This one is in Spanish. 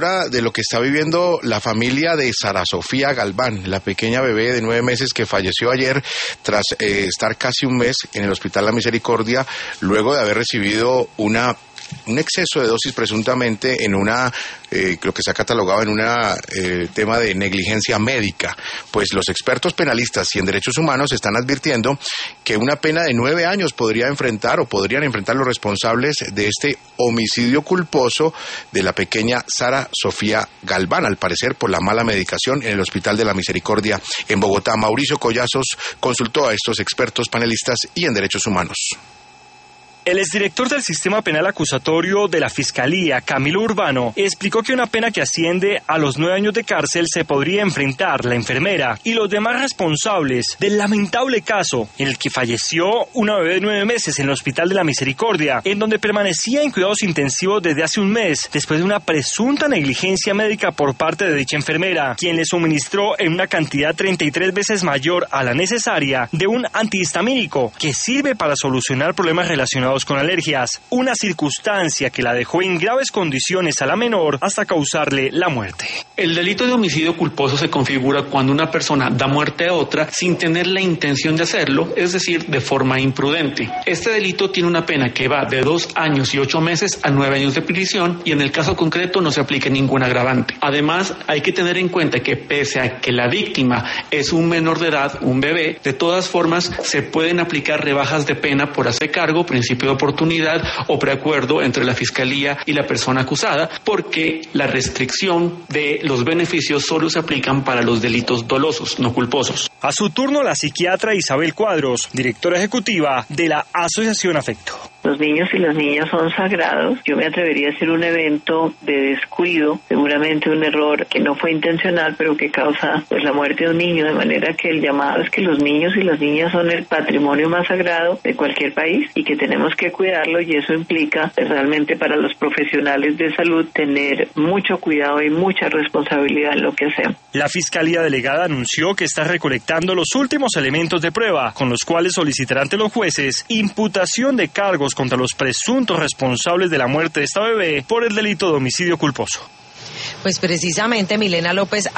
cifra de lo que está viviendo la familia de Sara Sofía Galván, la pequeña bebé de 9 meses que falleció ayer tras estar casi un mes en el Hospital La Misericordia, luego de haber recibido un exceso de dosis presuntamente en lo que se ha catalogado en tema de negligencia médica. Pues los expertos penalistas y en derechos humanos están advirtiendo que una pena de 9 años podrían enfrentar los responsables de este homicidio culposo de la pequeña Sara Sofía Galván, al parecer por la mala medicación en el Hospital de la Misericordia en Bogotá. Mauricio Collazos consultó a estos expertos panelistas y en derechos humanos. El exdirector del Sistema Penal Acusatorio de la Fiscalía, Camilo Urbano, explicó que una pena que asciende a los 9 años de cárcel se podría enfrentar la enfermera y los demás responsables del lamentable caso en el que falleció una bebé de 9 meses en el Hospital de la Misericordia, en donde permanecía en cuidados intensivos desde hace un mes, después de una presunta negligencia médica por parte de dicha enfermera, quien le suministró en una cantidad 33 veces mayor a la necesaria de un antihistamínico que sirve para solucionar problemas relacionados con alergias, una circunstancia que la dejó en graves condiciones a la menor hasta causarle la muerte. El delito de homicidio culposo se configura cuando una persona da muerte a otra sin tener la intención de hacerlo, es decir, de forma imprudente. Este delito tiene una pena que va de 2 años y 8 meses a 9 años de prisión y en el caso concreto no se aplica ningún agravante. Además, hay que tener en cuenta que pese a que la víctima es un menor de edad, un bebé, de todas formas se pueden aplicar rebajas de pena por hacer cargo, principio de oportunidad o preacuerdo entre la Fiscalía y la persona acusada, porque la restricción de los beneficios solo se aplican para los delitos dolosos, no culposos. A su turno, la psiquiatra Isabel Cuadros, directora ejecutiva de la Asociación Afecto. Los niños y las niñas son sagrados. Yo me atrevería a decir un evento de descuido, seguramente un error que no fue intencional, pero que causa la muerte de un niño, de manera que el llamado es que los niños y las niñas son el patrimonio más sagrado de cualquier país y que tenemos que cuidarlo, y eso implica realmente para los profesionales de salud tener mucho cuidado y mucha responsabilidad en lo que hacemos. La Fiscalía Delegada anunció que está recolectando los últimos elementos de prueba, con los cuales solicitará ante los jueces imputación de cargos contra los presuntos responsables de la muerte de esta bebé por el delito de homicidio culposo. Pues precisamente, Milena López,